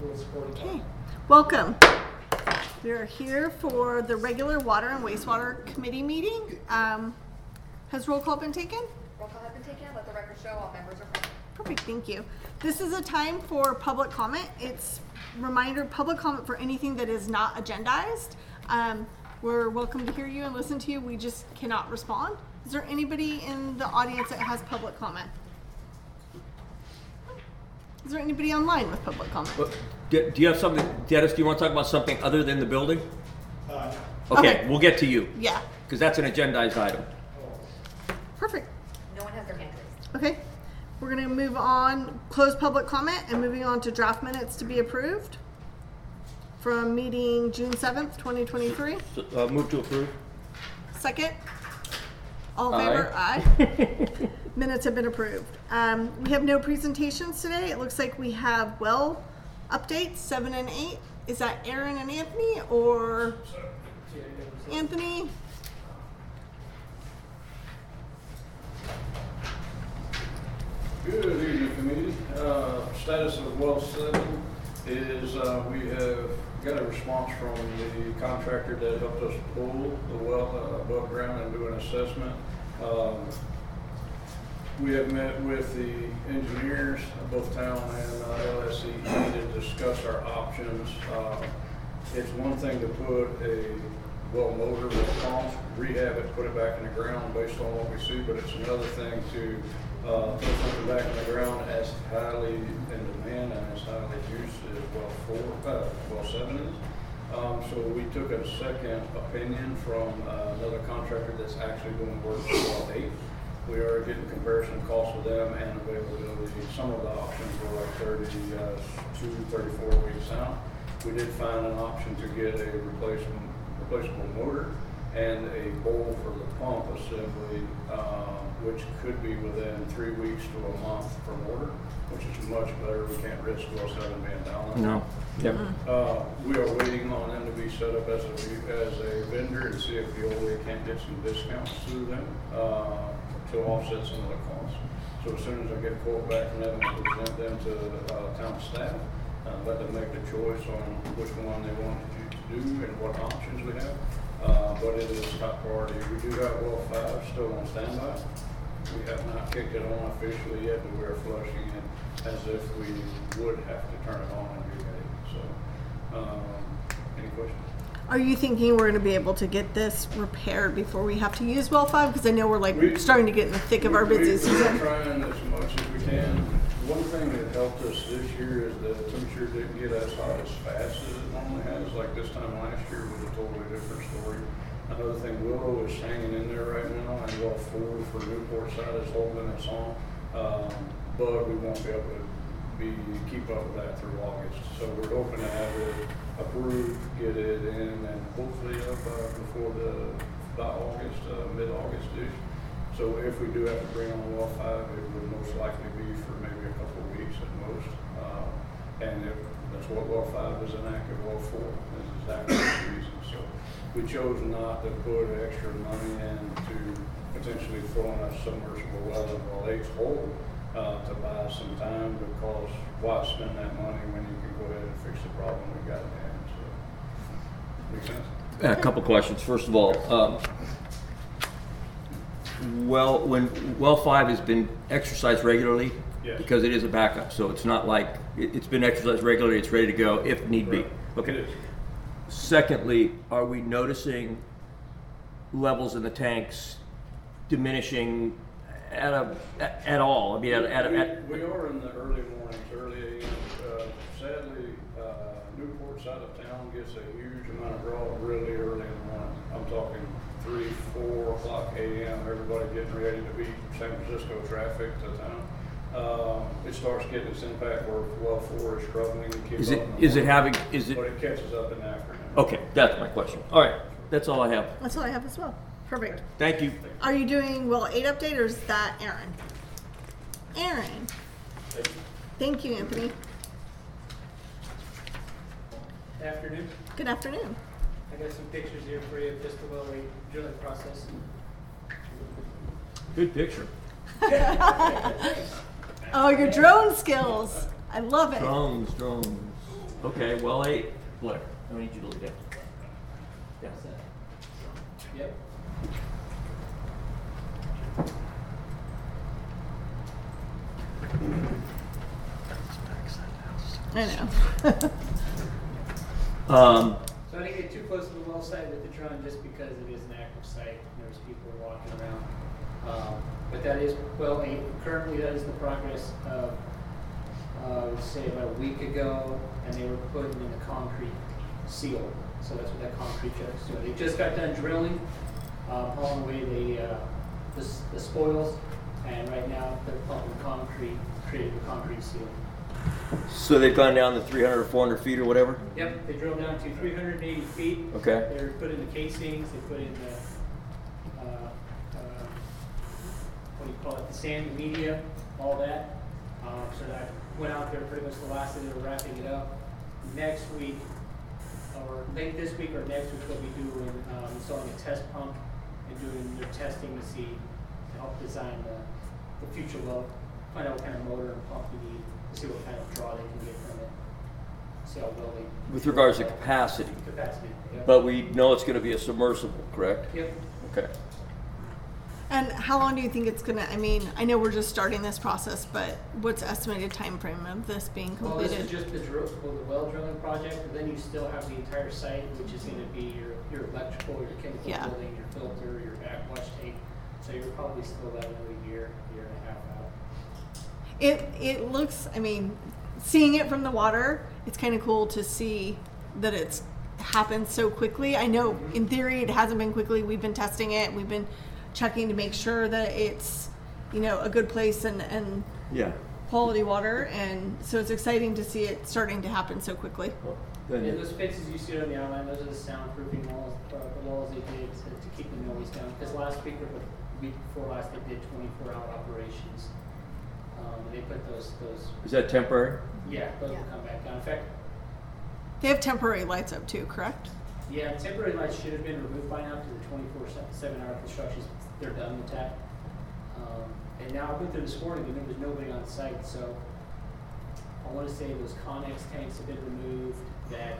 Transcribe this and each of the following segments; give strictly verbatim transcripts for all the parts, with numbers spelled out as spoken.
Okay, welcome. We are here for the regular Water and Wastewater Committee meeting. Um, has roll call been taken? Roll call has been taken. Let the record show all members are present. Perfect, thank you. This is a time for public comment. It's reminder public comment for anything that is not agendized. Um, we're welcome to hear you and listen to you. We just cannot respond. Is there anybody in the audience that has public comment? Is there anybody online with public comment? Well, do, do you have something, Dennis, do you want to talk about something other than the building? Uh, Okay, Okay. we'll get to you. Yeah, Because that's an agendized item. perfect. No one has their hand raised. Okay, we're gonna move on, close public comment and moving on to draft minutes to be approved from meeting June seventh, twenty twenty-three. So, uh, move to approve. Second? All in favor? Aye. Minutes have been approved. Um, we have no presentations today. It looks like we have well updates, seven and eight. Is that Aaron and Anthony or Anthony? Good evening, committee. Uh, status of well seven is uh, we have got a response from the contractor that helped us pull the well uh, above ground and do an assessment. Um, we have met with the engineers, both town and uh, L S E to discuss our options. Uh, it's one thing to put a well motor with pumps, rehab it, put it back in the ground based on what we see, but it's another thing to uh, put something back in the ground as highly in demand and as highly used as well four, uh, well seven is. Um, so we took a second opinion from uh, another contractor that's actually doing work for well eight. We are getting comparison costs with them and availability. Some of the options were like thirty-two, thirty-four weeks out. We did find an option to get a replacement replaceable motor and a bowl for the pump assembly, uh, which could be within three weeks to a month per order, which is much better. We can't risk well seven being down. No. Yep. Uh, we are waiting on them to be set up as a, as a vendor and see if Veolia can't get some discounts through them, uh, to offset some of the costs. So as soon as I get a quote back from them, I'll present them to the uh, town staff, uh, let them make the choice on which one they want you to do and what options we have. Uh, but it is top priority. We do have well five still on standby. We have not kicked it on officially yet, but we're flushing it as if we would have to turn it on and be ready. So, um, any questions? Are you thinking we're gonna be able to get this repaired before we have to use well five? Because I know we're like We- starting to get in the thick of our We- busy we- season. We're trying as much as we can. One thing that helped us this year is the temperature didn't get as hot as fast as it normally has. Like this time last year was a totally different story. Another thing, Willow is hanging in there right now, and well four for Newport side is holding its on. Um, but we won't be able to be keep up with that through August. So we're hoping to have it approved, get it in, and hopefully up uh, before the by August, uh, mid-August-ish. So if we do have to bring on well five, it would most likely be for maybe a couple of weeks at most. Uh, and if that's what well five is inactive, well four is exactly the reason. So we chose not to put extra money into potentially throwing a submersible well in well eight's hole uh, to buy some time, because why spend that money when you can go ahead and fix the problem we got in hand? So, make sense? A couple questions. First of all, um, well, when well five has been exercised regularly, Yes. because it is a backup, so it's not like it, it's been exercised regularly. It's ready to go if need be. Okay. It is. Secondly, are we noticing levels in the tanks diminishing at a at all? I mean, at, at, at we, we are in the early mornings, early A M. Uh, sadly, uh, Newport side of town gets a huge amount of draw really early in the morning. I'm talking three, four o'clock A M. Everybody getting ready to beat San Francisco traffic to town. Um, it starts getting its impact where well four is struggling to keep is up it in the is it morning, having is it? but it catches up in the afternoon. Okay, that's my question. All right, that's all I have. That's what I have as well. Perfect. Thank you. Are you doing well eight update or is that Aaron? Aaron. Thank you, Anthony. Afternoon. Good afternoon. I got some pictures here for you of just the well rate drilling process. Good picture. Oh, your drone skills. I love it. Drones, drones. Okay, well, hey, look, I need you to look at. Yeah. Yep. I know. Um, So I didn't get too close to the well site with the drone just because it is an active site and there's people walking around. Um, but that is, well, eh, currently that is the progress of, uh, let's say about a week ago, and they were putting in the concrete seal. So that's what that concrete job is doing. They just got done drilling, um, hauling away the, uh, the, s- the spoils, and right now they're pumping concrete, creating the concrete seal. so they've gone down to three hundred or four hundred feet or whatever? Yep, they drilled down to three hundred eighty feet. Okay. They put in the casings, they put in the, uh, uh, what do you call it, the sand, the media, all that. Um, so that went out there pretty much the last day they were wrapping it up. Next week, or late this week or next week, they'll be doing, um, installing a test pump and doing their testing to see, to help design the, the future well, find out what kind of motor and pump you need, to see what kind of draw they can get from it. See how well they. With regards to capacity, Capacity, yep. but we know it's gonna be a submersible, correct? Yep. Okay. And how long do you think it's gonna, I mean, I know we're just starting this process, but what's the estimated time frame of this being Well, this is completed? just the drill, well, the well drilling project, but then you still have the entire site, which is gonna be your, your electrical, your chemical Yeah. building, your filter, your backwash tank. So you're probably still about another year, year and a half out. It, it looks, I mean, seeing it from the water, it's kind of cool to see that it's happened so quickly. I know in theory it hasn't been quickly. We've been testing it. We've been checking to make sure that it's, you know, a good place and, and Yeah. quality water. And so it's exciting to see it starting to happen so quickly. Well, And then- those fences you see on the outline, those are the soundproofing walls, uh, the walls they did to, to keep the noise down. Because last week or the week before last, they did twenty-four hour operations. Um, and they put those, those, Is that temporary? yeah, those will Yeah. come back down. In fact, They have temporary lights up too, correct? yeah, temporary lights should have been removed by now because the twenty-four seven hour constructions, they're done with that. Um, and now I went there this morning and there was nobody on site, so I want to say those Connex tanks have been removed, that,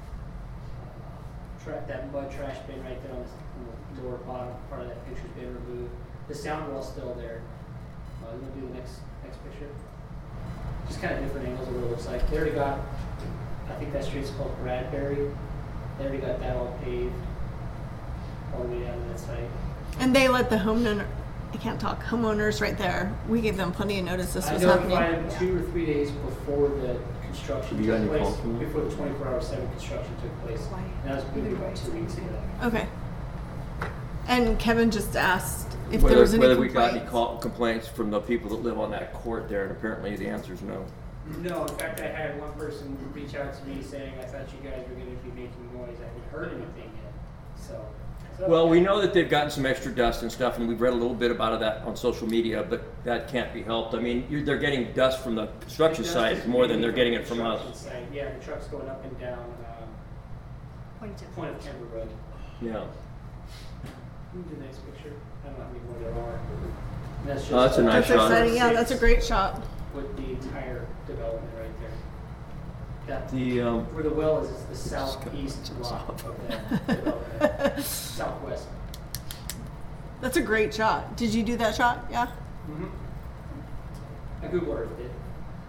uh, tra- that mud trash bin right there on the, on the lower bottom part of that picture's been removed. The sound wall's still there. Uh, you want to do the next, next picture? Just kind of different angles of what it looks like. They already got, I think that street's called Bradbury. They already got that all paved all the way down to that site. And they let the homeowner, I can't talk, homeowners right there. We gave them plenty of notice this I was notified happening. them two or three days before the construction Have you got took any place, calls from them? before the twenty-four hour seven construction took place. And that was maybe about two weeks ago. Okay. And Kevin just asked if Whether, there was any whether we got any complaints. call, complaints from the people that live on that court there, and apparently the answer is no. No, in fact, I had one person reach out to me saying, I thought you guys were gonna be making noise. I haven't heard anything yet, so. so- Well, we know that they've gotten some extra dust and stuff, and we've read a little bit about that on social media, but that can't be helped. I mean, you're, they're getting dust from the construction It does site just more than mainly they're getting the it from us. construction site. Yeah, the truck's going up and down, um, Point of Timber Road. Yeah. Move to the next picture. I don't know how many more there are. And that's just Oh, that's a nice That's shot. exciting. Yeah, that's a great shot. With the entire development right there. That, The, um, where the well is, is the southeast block of that development. Southwest. That's a great shot. Did you do that shot? Yeah. Mm-hmm. I Google Earthed it.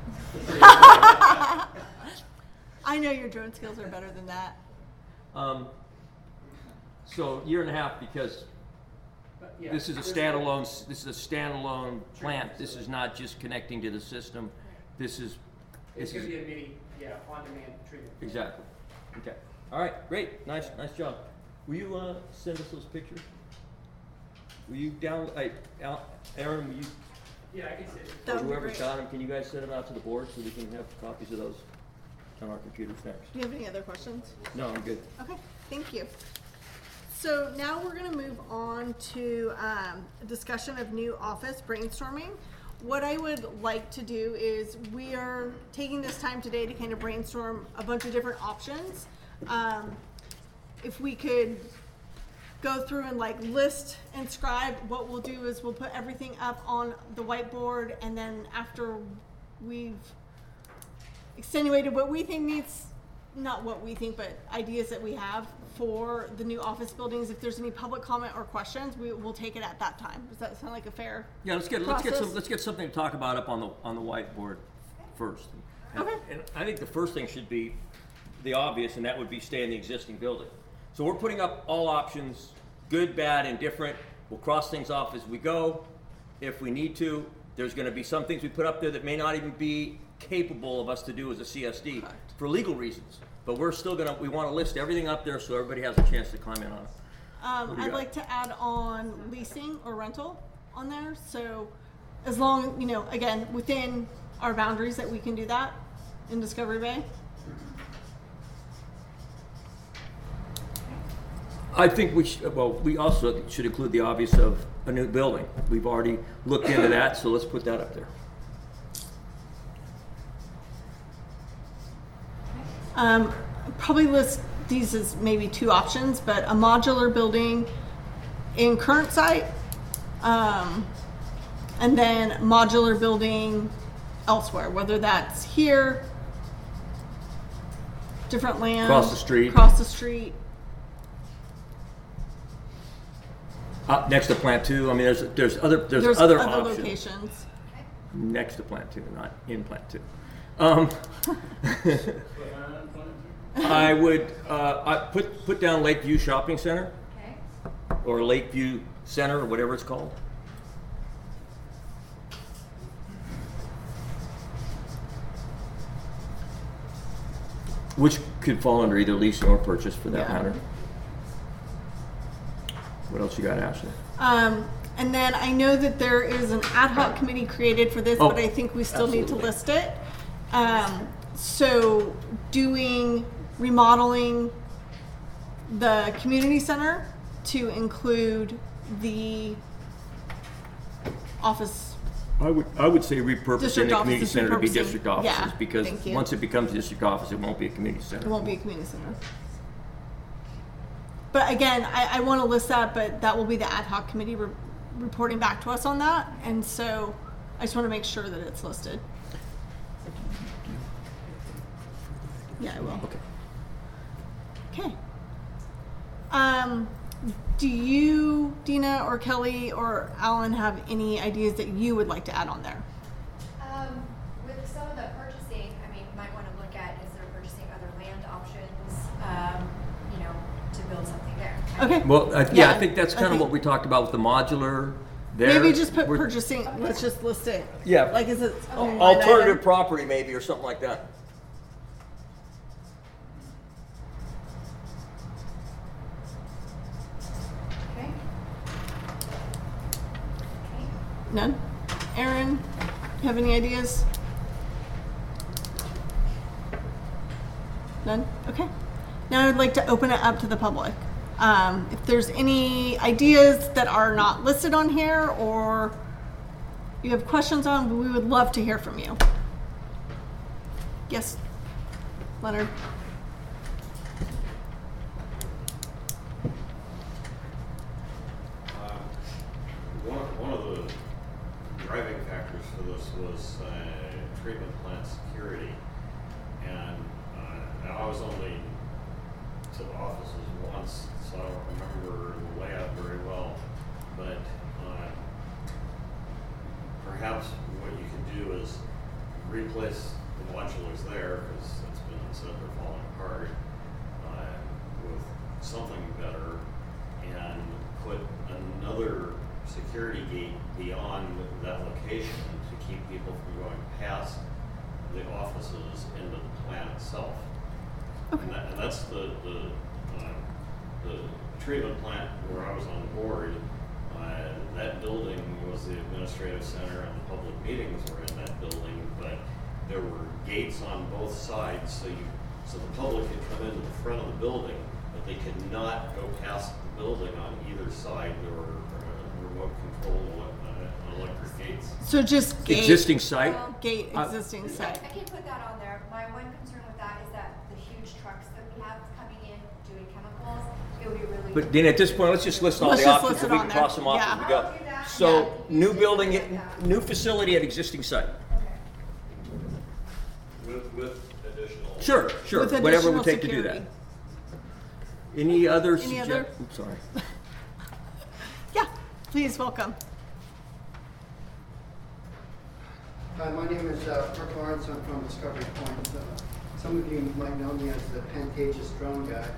I know your drone skills are better than that. um, so year and a half because But, yeah, this is a there's- standalone, s- this is a standalone plant. This is not just connecting to the system. This is, It's this gonna is, be a mini, yeah, on-demand treatment. exactly. Okay. All right, great. Nice, nice job. Will you, uh, send us those pictures? Will you down, I, Al, Aaron, will you, Yeah, I can see it. That or would be whoever's great. got them, can you guys send them out to the board so we can have copies of those on our computers next? Do you have any other questions? No, I'm good. Okay, thank you. So now we're gonna move on to um, a discussion of new office brainstorming. What I would like to do is we are taking this time today to kind of brainstorm a bunch of different options. Um, if we could go through and like list and scribe, what we'll do is we'll put everything up on the whiteboard, and then after we've extenuated what we think needs not what we think, but ideas that we have for the new office buildings. If there's any public comment or questions, we will take it at that time. Does that sound like a fair Yeah, let's get, let's get some, process? let's get something to talk about up on the, on the whiteboard first. And- Okay. And I think the first thing should be the obvious, and that would be stay in the existing building. So we're putting up all options, good, bad, indifferent. We'll cross things off as we go. If we need to, there's gonna be some things we put up there that may not even be capable of us to do as a C S D for legal reasons. But we're still gonna, we wanna list everything up there so everybody has a chance to comment on it. Um, What do you I'd got? like to add on leasing or rental on there. So as long, you know, again, within our boundaries that we can do that in Discovery Bay. I think we should, well, we also should include the obvious of a new building. We've already looked into that, so let's put that up there. Um, probably list these as maybe two options, but a modular building in current site, um, and then modular building elsewhere, whether that's here, different land. Across the street. Across the street. Uh, next to Plant Two, I mean, there's, there's other, there's, There's other, other options. locations. Next to Plant Two, not in Plant Two. Um, I would, uh, I put, put down Lakeview Shopping Center, Okay. or Lakeview Center, or whatever it's called. Which could fall under either leasing or purchase for that Yeah. matter. What else you got, Ashley? Um, and then I know that there is an ad hoc committee created for this, Oh, but I think we still need to absolutely. list it. Um, so doing remodeling the community center to include the office. I would, I would say repurposing District the community offices, center to be repurposing. district offices, Yeah, because thank you. once it becomes a district office, it won't be a community center. It won't be a community center. But again, I, I want to list that, but that will be the ad hoc committee re- reporting back to us on that. And so I just want to make sure that it's listed. Yeah, I will. Okay. Okay. Um, do you, Dina or Kelly or Alan, have any ideas that you would like to add on there? Um, with some of the purchasing, I mean, might want to look at, is there purchasing other land options, um, you know, to build something there. Okay. Well, I, yeah, Yeah, I think that's I kind of think- what we talked about with the modular there. Maybe just put We're- purchasing. Let's just list it. Yeah. Like, is it its own line Alternative item? property maybe, or something like that. Okay. Okay. None? Aaron, you have any ideas? None? Okay. Now I'd like to open it up to the public. Um, if there's any ideas that are not listed on here or you have questions on, we would love to hear from you. Yes, Leonard. Uh, One, one of the driving factors for this was uh, treatment plant security. And uh, I was only to the offices once, so I don't remember the layout very well. But uh, perhaps what you could do is replace the modulars there, because it's been said they're falling apart, uh, with something better, and put another security gate beyond that location to keep people from going past the offices into the plant itself. And, that, and that's the the, uh, the treatment plant where I was on the board. Uh, that building was the administrative center, and the public meetings were in that building. But there were gates on both sides, so you so the public could come into the front of the building, but they could not go past the building on either side. There were uh, remote control uh, electric gates. So just gate. Existing site. Well, Gate Uh, existing I site. I can put that on there. My one concern with that is that the huge trucks that we have coming in doing chemicals, it would be really. But then at this point, let's just list all Let's the just options, list and it we on can there. cross them off as Yeah. we go. I'll do that. So, Yeah. new building, Like that. new facility at existing site. Okay. With, with additional Sure, sure, With whatever it would additional take to do that. security. Any other Any sugge- other? I'm sorry. Yeah, please welcome. Hi, my name is uh, Mark Lawrence. I'm from Discovery Point. Uh, some of you might know me as the Pantages drone guy.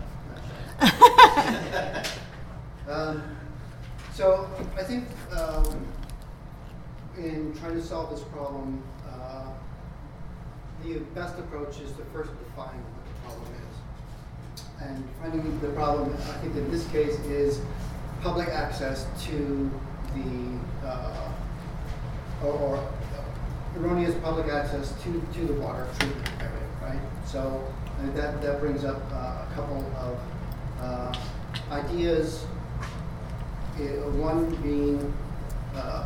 um, so I think um, in trying to solve this problem, uh, the best approach is to first define what the problem is. And finding the problem, I think in this case, is public access to the uh, or, or erroneous public access to, to the water treatment area, right? So uh, that, that brings up uh, a couple of uh, ideas. Uh, one being uh,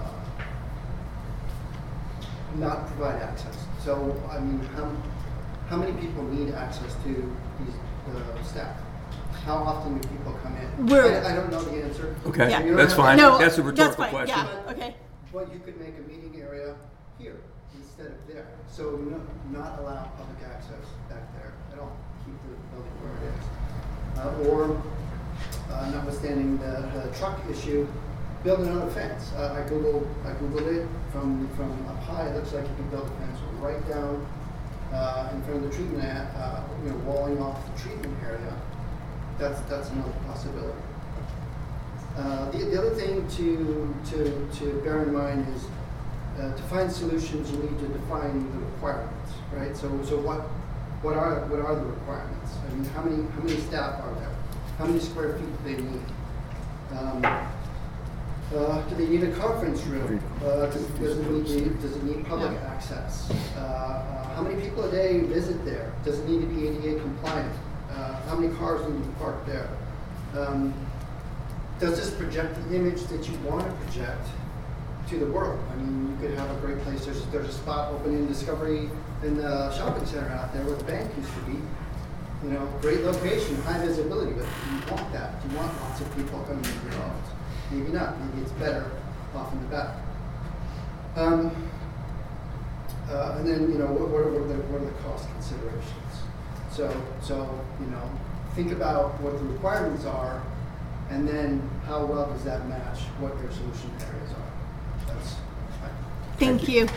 not provide access. So, I mean, how, how many people need access to these uh, staff? How often do people come in? We're- I, I don't know the answer. Okay, Yeah. You don't that's have to- fine. No, That's a that's rhetorical fine. question. Yeah, okay. But you could make a meeting area here instead of there. So no, not allow public access back there at all. Keep the building where it is. Uh, or, uh, notwithstanding the, the truck issue, build another fence. Uh, I Googled, I Googled it from, from up high. It looks like you can build a fence right down uh, in front of the treatment, uh, you know, walling off the treatment area. That's, that's another possibility. Uh, the, the other thing to, to, to bear in mind is uh, to find solutions, you need to define the requirements, right? So, so what, what are, what are the requirements? I mean, how many, how many staff are there? How many square feet do they need? Um, uh, do they need a conference room? Uh, does, does it need, does it need public Yeah. access? Uh, uh, how many people a day visit there? Does it need to be A D A compliant? Uh, how many cars need to be parked there? Um, Does this project the image that you want to project to the world? I mean, you could have a great place. There's, there's a spot open in Discovery in the shopping center out there where the bank used to be. You know, great location, high visibility, but you want that. You want lots of people coming into your office. Maybe not. Maybe it's better off in the back. Um, uh, and then, you know, what, what, are, what, are the, what are the cost considerations? So, so, you know, think about what the requirements are, and then how well does that match what your solution areas are? That's fine. Thank you.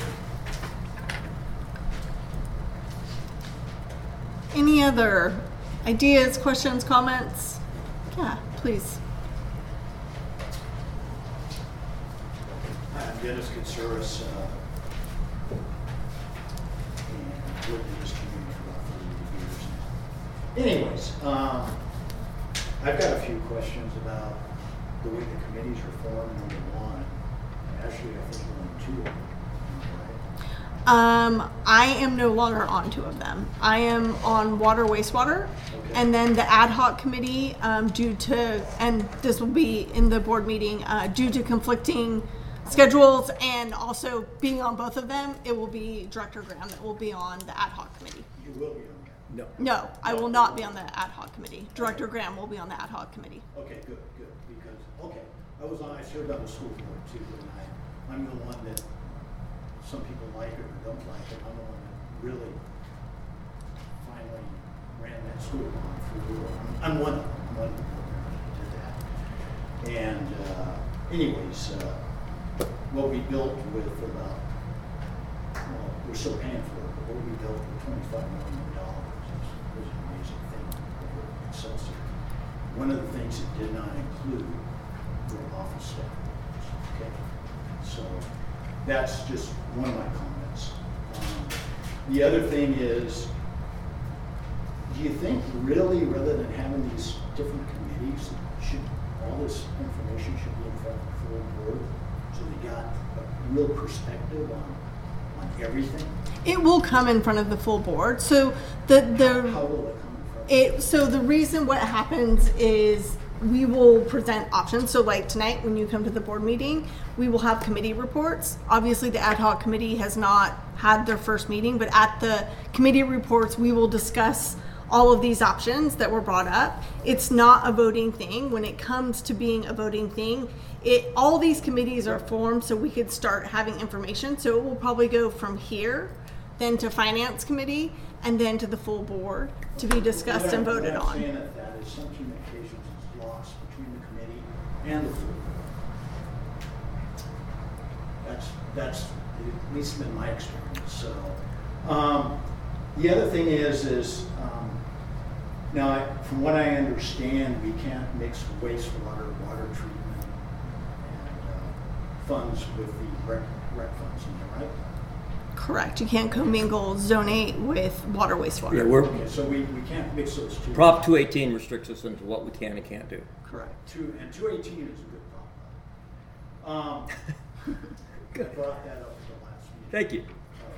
Any other ideas, questions, comments? Yeah, please. Hi, I'm Dennis Katsuris, uh, and lived in this community for about thirty years. Anyways, um, I've got a few questions about the way the committees are formed, number one. Actually, I think you're on two of them, right? Um, I am no longer on two of them. I am on water wastewater, Okay. and then the ad hoc committee, um, due to, and this will be in the board meeting, uh, due to conflicting schedules and also being on both of them, it will be Director Graham that will be on the ad hoc committee. You will be on No. No, I will not be on the ad hoc committee. Director Graham will be on the ad hoc committee. that. Okay, good, good, because, okay, I was on, I served on the school board too, and I, I'm the one that some people like it or don't like it. I'm the one that really finally ran that school on through. I'm one of them, I'm one of the programs that did that. And uh, anyways, uh, what we built with about, well, we're still paying for it, but what we built with twenty-five million dollars was, was an amazing thing over at Excelsior. One of the things it did not include were office staff. Okay, so that's just one of my comments. Um, the other thing is, do you think really, rather than having these different committees, should all this information should be in front of the full board, so they got a real perspective on on everything? It will come in front of the full board. So the the How will it come in front? It, so the reason what happens is we will present options. So like tonight, when you come to the board meeting, we will have committee reports. Obviously the ad hoc committee has not had their first meeting, but at the committee reports, we will discuss all of these options that were brought up. It's not a voting thing. When it comes to being a voting thing, it all these committees are formed so we could start having information. So it will probably go from here then to finance committee, and then to the full board to be discussed What and I'm- voted What I'm on. saying at that is some communications is lost between the committee and the full board. That's, that's at least been my experience, so. Um, the other thing is, is, um, now, I- from what I understand, we can't mix wastewater, water treatment, and, uh, funds with the rec, rec funds, am I right? Correct. You can't commingle Zone eight with water wastewater. Yeah, we're, Okay, so we, we can't mix those two. Prop two eighteen restricts us into what we can and can't do. Correct. Two, and two eighteen is a good prop. Um, I brought that up at the last meeting. Thank you.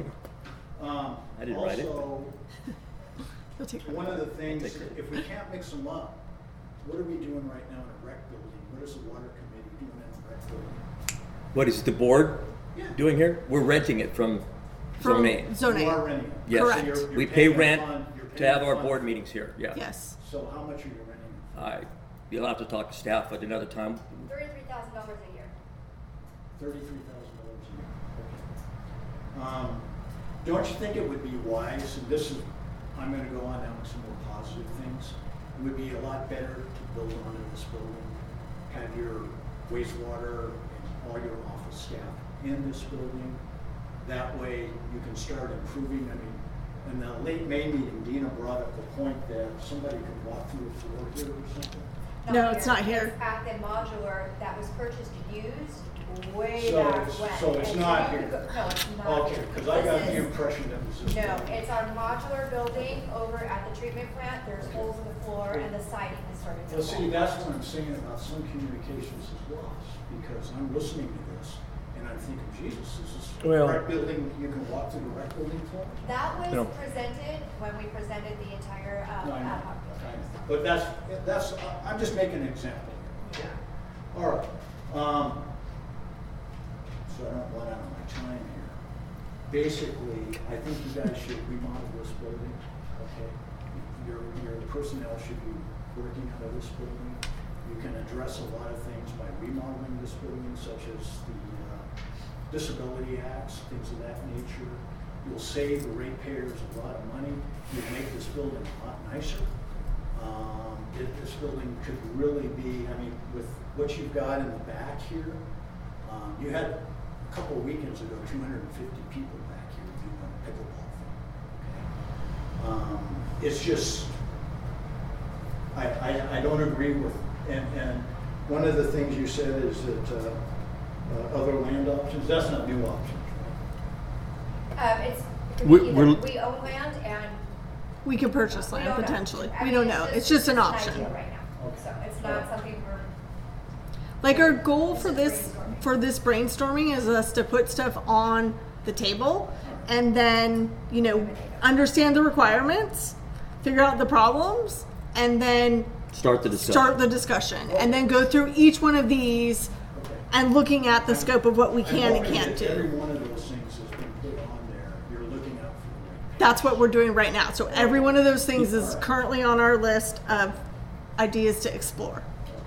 Um, I didn't write it. Also, You'll take one of the things, Take it. if we can't mix them up, what are we doing right now in a rec building? What is the water committee doing in a rec building? What is the board Yeah. doing here? We're renting it from From Zone eight. Zone You are eight. renting it? Yes. So Correct. you're- you're We pay paying a rent fund- you're to paying have a our fund. board meetings here, yeah. Yes. So how much are you renting? I, you'll have to talk to staff at another time. Thirty-three thousand dollars a year. Thirty-three thousand dollars a year. Okay. Um, don't you think it would be wise, and this is, I'm gonna go on now with some more positive things. It would be a lot better to build onto this building, have your wastewater and all your office staff in this building. That way you can start improving. I mean, in the late May meeting, Dina brought up the point that somebody could walk through the floor here or something. No, it's not here. It's at the modular that was purchased used way So back it's- when. so it's And not you here? go- No, it's not. Okay, here. because I got This the is- impression that it was this. No, building. it's our modular building over at the treatment plant. There's holes in the floor and the siding has started to Well, see, fall. that's what I'm saying about some communications is lost, because I'm listening to this, and I'm thinking, Jesus, is this Well- rec building, you can walk through the rec building floor? That was No. presented when we presented the entire um, No, I know, ad hoc I building. know. But that's, that's, I'm just making an example here. All right, um, so I don't run out of my time here. Basically, I think you guys should remodel this building, okay? Your, your personnel should be working out of this building. You can address a lot of things by remodeling this building, such as the uh, disability acts, things of that nature. You'll save the ratepayers a lot of money. You'll make this building a lot nicer. Um, it, this building could really be, I mean, with what you've got in the back here, um, you had a couple of weekends ago, two hundred fifty people back here doing a pickleball thing. Okay? Um, it's just, I, I, I don't agree with, and, and one of the things you said is that uh, uh, other land options, that's not new options, right? Um, it's, it could We're- be we're- either we own land and. We could purchase we land don't know. potentially. I We mean, don't know. It's just an option. idea right now. So it's not something we're. Like our goal for It's this brainstorming. for this brainstorming is us to put stuff on the table and then, you know, understand the requirements, figure out the problems, and then Start the discussion. start the discussion. And then go through each one of these Okay. and looking at the scope of what we can and I'm can't hoping that every do. one of those things has been put on there, you're looking out for the right. That's what we're doing right now. So every one of those things is currently on our list of ideas to explore.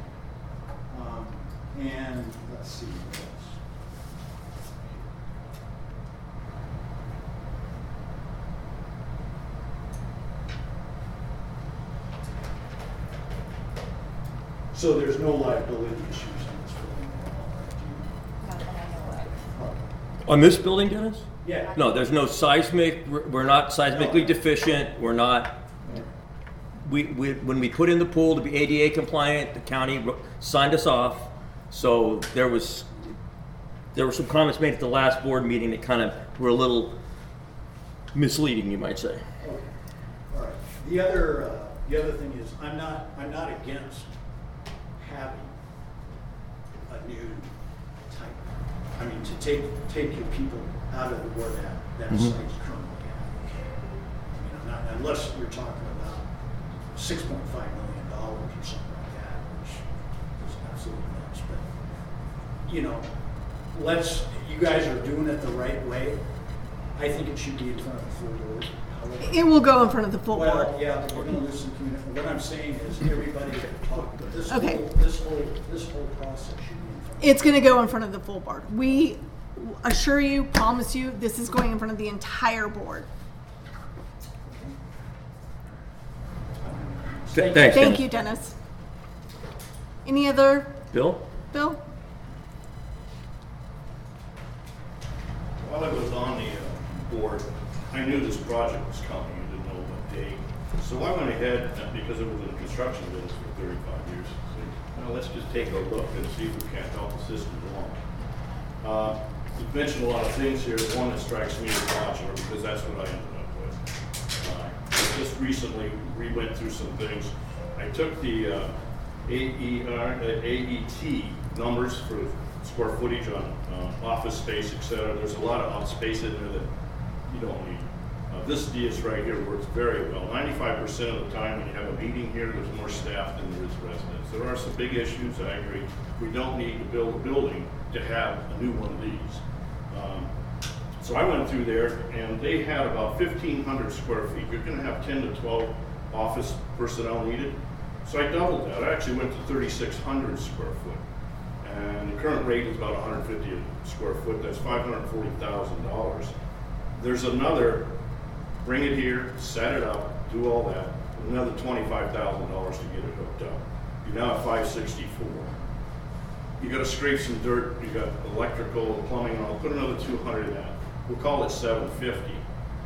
Um, and let's see what else. So there's no liability issues in this building at all, right? Do Not that I know of. you- On this building, Dennis? Yeah. No, there's no seismic, we're we're not seismically deficient, we're not, we, we, when we put in the pool to be A D A compliant, the county ro- signed us off. So there was, there were some comments made at the last board meeting that kind of were a little misleading, you might say. Okay, all right. The other, uh, the other thing is, I'm not, I'm not against having a new type. I mean, to take, take your people out of where that, that Mhm. site's currently at, okay? I mean, I'm not, unless you're talking about six point five million dollars or something like that, which is absolutely nuts, but, you know, let's, you guys are doing it the right way. I think it should be in front of the full board. However- It will go in front of the full board. Well, yeah, but we're gonna listen to it. What I'm saying is, everybody can talk, but this whole, Okay. this whole, this whole process should be in front of. It's going to go in front of the full board. We assure you, promise you, this is going in front of the entire board. Th- Thanks, Thank Dennis. you, Dennis. Any other, Bill? Bill? While I was on the uh, board, I knew this project was coming, I didn't know what day. So I went ahead, uh, because it was in the construction business for thirty-five years, said, well, let's just take a look and see if we can't help the system along. Uh, You've mentioned a lot of things here. One that strikes me as modular, because that's what I ended up with. Uh, Just recently, we went through some things. I took the uh, A E R, uh, A E T numbers for square footage on uh, office space, et cetera. There's a lot of office space in there that you don't need. Uh, This D S right here works very well. ninety-five percent of the time when you have a meeting here, there's more staff than there is residents. There are some big issues, I agree. We don't need to build a building to have a new one of these. Um, So I went through there and they had about fifteen hundred square feet. You're gonna have ten to twelve office personnel needed. So I doubled that. I actually went to thirty-six hundred square foot. And the current rate is about one hundred fifty a square foot. That's five hundred forty thousand dollars. There's another, bring it here, set it up, do all that, another twenty-five thousand dollars to get it hooked up. You're now at five sixty-four. You gotta scrape some dirt, you got electrical, plumbing, and I'll put another two hundred in that. We'll call it seven fifty.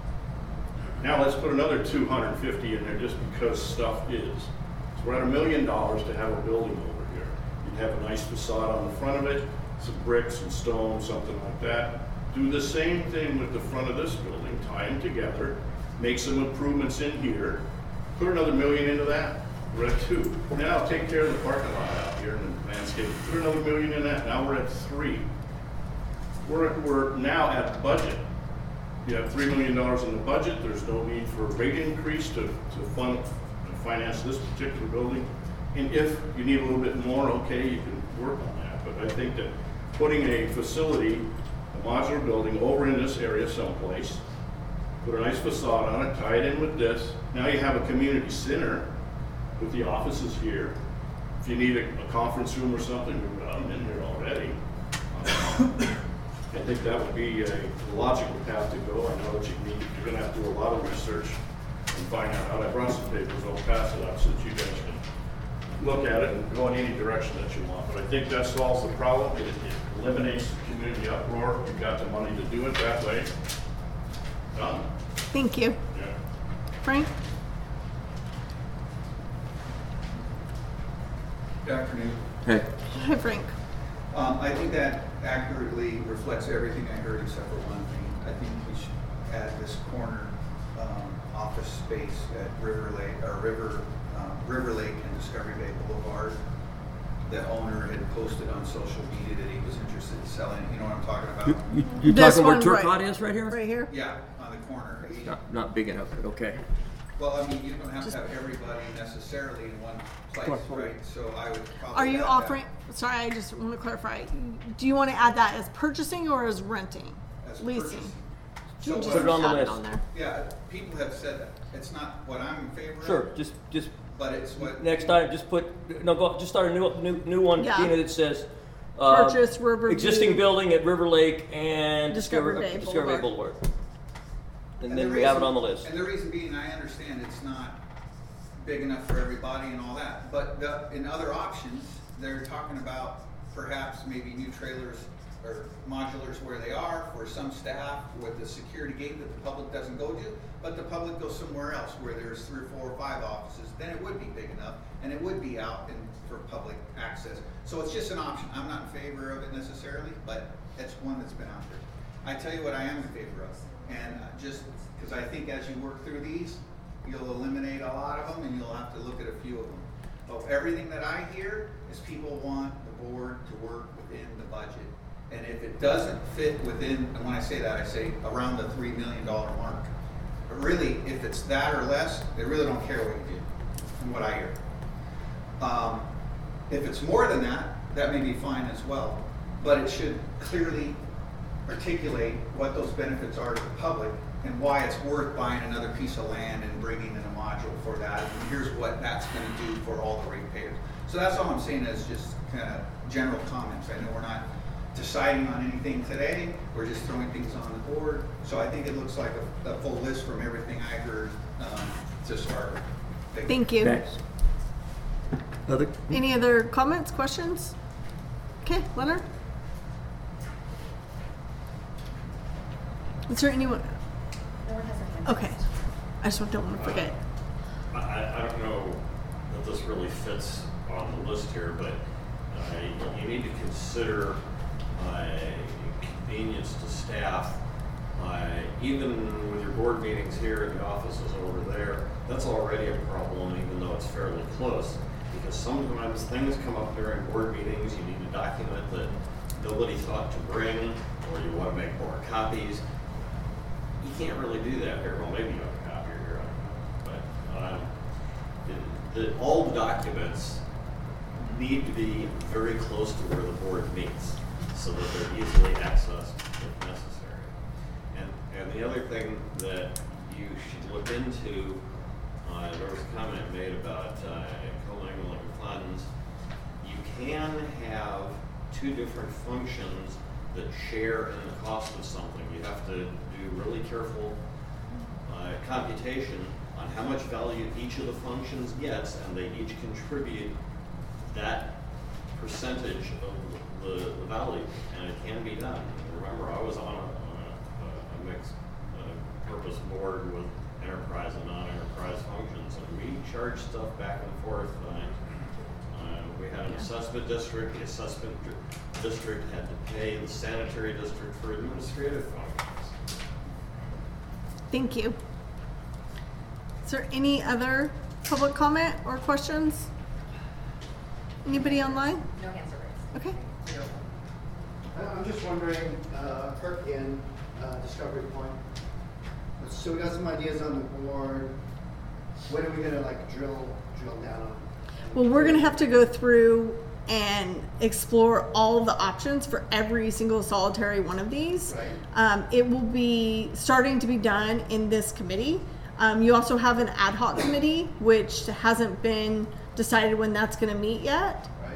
Now let's put another two hundred fifty in there just because stuff is. So we're at a million dollars to have a building over here. You'd have a nice facade on the front of it, some bricks and stone, something like that. Do the same thing with the front of this building, tie them together, make some improvements in here, put another million into that. We're at two. Now take care of the parking lot out here and the landscape. Put another million in that. Now we're at three. We're, we're now at budget. You have three million dollars in the budget. There's no need for a rate increase to, to fund and finance this particular building. And if you need a little bit more, okay, you can work on that. But I think that putting a facility, a modular building over in this area someplace, put a nice facade on it, tie it in with this. Now you have a community center with the offices here. If you need a, a conference room or something, we've got them in here already. Um, I think that would be a logical path to go. I know that you need, you're gonna have to do a lot of research and find out how. I brought some papers, I'll pass it out so that you guys can look at it and go in any direction that you want. But I think that solves the problem. It, it eliminates the community uproar. You've got the money to do it that way. Done. Thank you. Yeah. Frank? Good afternoon. Hey. Hi, Frank. Um, I think that accurately reflects everything I heard except for one thing. I think we should add this corner um, office space at River Lake, or River, um, River Lake and Discovery Bay Boulevard. The owner had posted on social media that he was interested in selling. You know what I'm talking about? You, you This talking where one, Turcotte right. is right here? Right here? Yeah, on the corner. He- Not, not big enough, but okay. Well, I mean, you don't have to have everybody necessarily in one place, right? So I would probably. Are you add that. offering, sorry, I just want to clarify. Do you want to add that as purchasing or as renting? As Leasing? purchasing. You So just Put it on the add list. on there. Yeah, people have said that. It's not what I'm in favor of. Sure, just, just, But it's what. next time, just put, no, go, just start a new, new, new one, Yeah. Tina, that says, uh, Purchase Riverview- existing building at River Lake and Discovery Discovery, Bay Discovery Bay Boulevard. Boulevard. And And then the we have it reason- on the list. And the reason being, I understand it's not big enough for everybody and all that, but the, in other options, they're talking about perhaps maybe new trailers or modulars where they are for some staff with the security gate that the public doesn't go to, but the public goes somewhere else where there's three or four or five offices, then it would be big enough and it would be out in, for public access. So it's just an option. I'm not in favor of it necessarily, but it's one that's been out there. I tell you what I am in favor of, and just because I think as you work through these, you'll eliminate a lot of them and you'll have to look at a few of them. But everything that I hear is people want the board to work within the budget. And if it doesn't fit within, and when I say that, I say around the three million dollar mark. But really, if it's that or less, they really don't care what you do, from what I hear. Um, if it's more than that, that may be fine as well. But it should clearly articulate what those benefits are to the public and why it's worth buying another piece of land and bringing in a module for that. And here's what that's going to do for all the ratepayers. So that's all I'm saying is just kind of general comments. I know we're not deciding on anything today. We're just throwing things on the board. So I think it looks like a, a full list from everything I heard um, to start with. Thank you. Thanks. Other? Any other comments, questions? Okay, Leonard? Is there anyone? No one has their hand Okay. raised. I just don't want to forget. I, I don't know that this really fits on the list here, but uh, you need to consider uh, convenience to staff. Uh, even with your board meetings here and the offices over there, that's already a problem, even though it's fairly close. Because sometimes things come up during board meetings, you need to document that nobody thought to bring, or you want to make more copies. You can't really do that here. Well, maybe you have a copier here, I don't know. But um, the, the, all the documents need to be very close to where the board meets, so that they're easily accessed if necessary. And, and the other thing that you should look into, uh, there was a comment made about uh, commingling funds. You can have two different functions that share in the cost of something. You have to do really careful uh, computation on how much value each of the functions gets, and they each contribute that percentage of the, the value, and it can be done. Remember, I was on a, on a, a mixed uh, purpose board with enterprise and non-enterprise functions, and we charged stuff back and forth. Uh, uh, we had an assessment district. The assessment dr- district had to pay the sanitary district for administrative functions. Thank you. Is there any other public comment or questions? Anybody online? No hands are raised. Okay. I- I'm just wondering, uh, Kirk in uh, Discovery Point. So we got some ideas on the board. When are we gonna like drill drill down on? Well, we're gonna have to go through and explore all of the options for every single solitary one of these. Right. Um, it will be starting to be done in this committee. Um, you also have an ad hoc committee, which hasn't been decided when that's gonna meet yet. Right.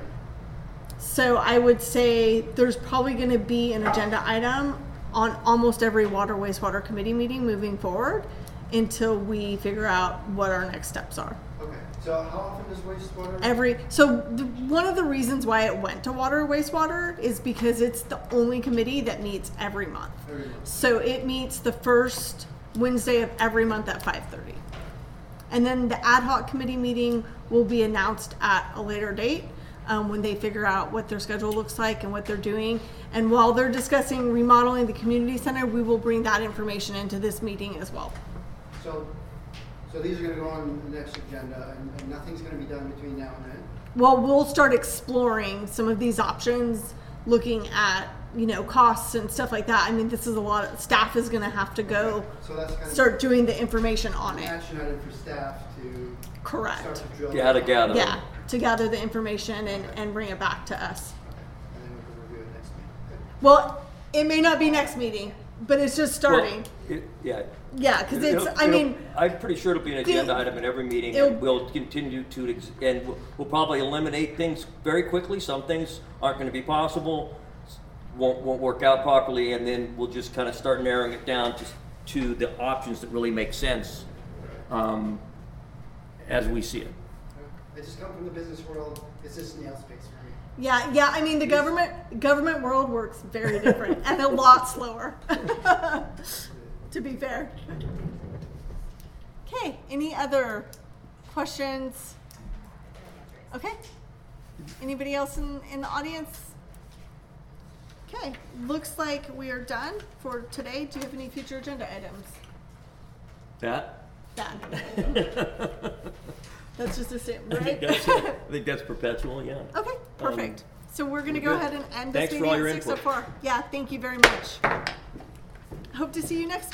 So I would say there's probably gonna be an agenda item on almost every water wastewater committee meeting moving forward until we figure out what our next steps are. Okay. So how often does wastewater? Every so the, one of the reasons why it went to water wastewater is because it's the only committee that meets every month. Every month. So it meets the first Wednesday of every month at five thirty, and then the ad hoc committee meeting will be announced at a later date. Um, when they figure out what their schedule looks like and what they're doing. And while they're discussing remodeling the community center, we will bring that information into this meeting as well. So, so these are gonna go on the next agenda, and, and nothing's gonna be done between now and then? Well, we'll start exploring some of these options, looking at, you know, costs and stuff like that. I mean, this is a lot of, staff is gonna have to go So that's kind of start doing the information on an it. action item for staff to Correct. start to drill. Gather, down. gather. Yeah, to gather the information and, and bring it back to us. And then we can review it next meeting. Good. Well, it may not be next meeting, but it's just starting. Well, it- Yeah. Yeah, because it's, It'll- I it'll- mean, I'm pretty sure it'll be an agenda item in every meeting, it'll- and we'll continue to, ex- and we'll- we'll probably eliminate things very quickly. Some things aren't gonna be possible, won't, won't work out properly, and then we'll just kind of start narrowing it down to, to the options that really make sense, um, as we see it. I just come from the business world. It's just nail space for me. yeah, yeah, I mean, the government, government world works very different and a lot slower, to be fair. Okay, any other questions? Okay, anybody else in, in the audience? Okay, looks like we are done for today. Do you have any future agenda items? That? Done. That's just a statement, I think right? that's, I think that's perpetual, yeah. Okay, perfect. So we're gonna we're go good. ahead and end this Thanks for meeting all your at six oh input. four. Yeah, thank you very much. Hope to see you next